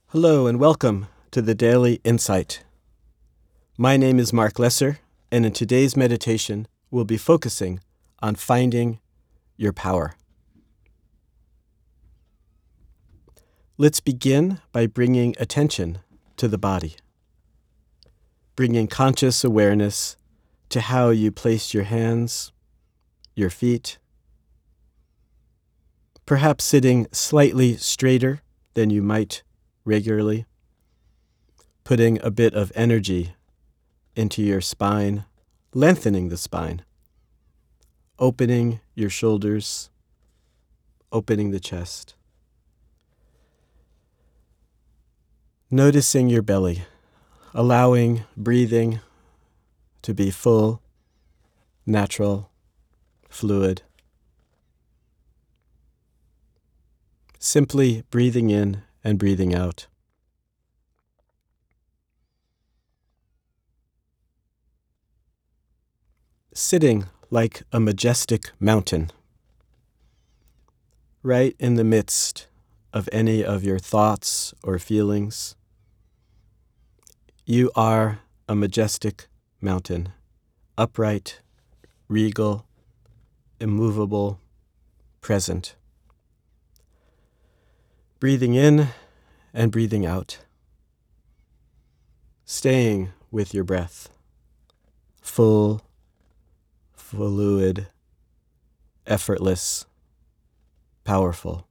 Hello and welcome to the Daily Insight. My name is Mark Lesser, and in today's meditation, we'll be focusing on finding your power. Let's begin by bringing attention to the body, bringing conscious awareness to how you place your hands, your feet, perhaps sitting slightly straighter than you might regularly, putting a bit of energy into your spine, lengthening the spine, opening your shoulders, opening the chest. Noticing your belly, allowing breathing to be full, natural, fluid. Simply breathing in and breathing out. Sitting like a majestic mountain, right in the midst of any of your thoughts or feelings. You are a majestic mountain, upright, regal, immovable, present. Breathing in and breathing out. Staying with your breath. Full, fluid, effortless, powerful.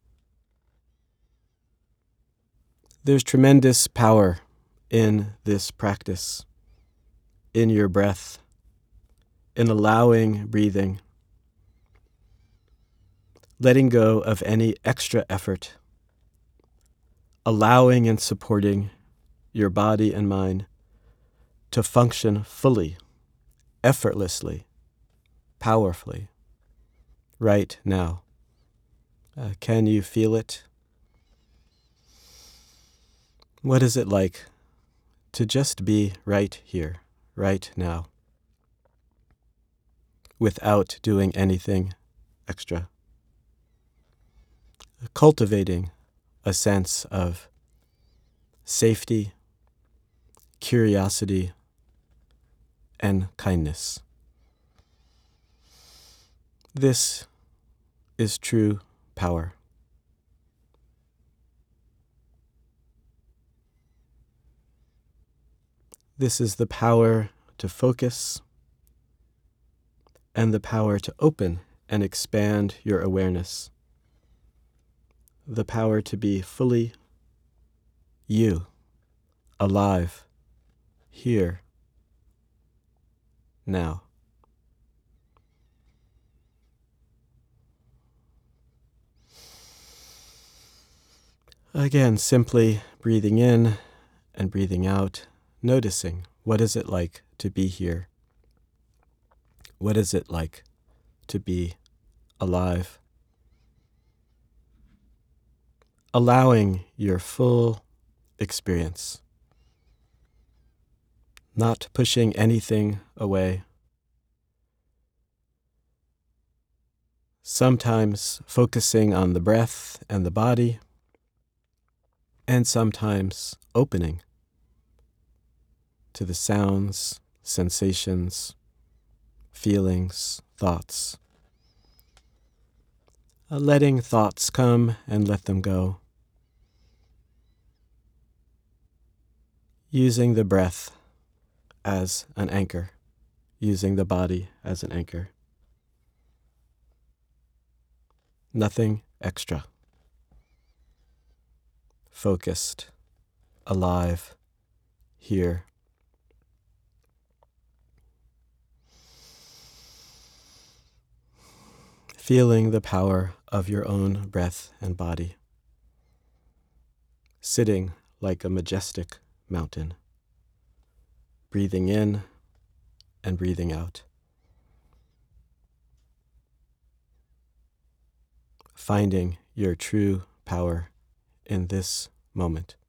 There's tremendous power in this practice, in your breath, in allowing breathing, letting go of any extra effort, allowing and supporting your body and mind to function fully, effortlessly, powerfully, right now. Can you feel it? What is it like to just be right here, right now, without doing anything extra? Cultivating a sense of safety, curiosity, and kindness. This is true power. This is the power to focus and the power to open and expand your awareness. The power to be fully you, alive, here, now. Again, simply breathing in and breathing out, noticing what is it like to be here? What is it like to be alive? Allowing your full experience, not pushing anything away. Sometimes focusing on the breath and the body, and sometimes opening to the sounds, sensations, feelings, thoughts. Letting thoughts come and let them go. Using the breath as an anchor, using the body as an anchor. Nothing extra. Focused, alive, here. Feeling the power of your own breath and body. Sitting like a majestic mountain. Breathing in and breathing out. Finding your true power in this moment.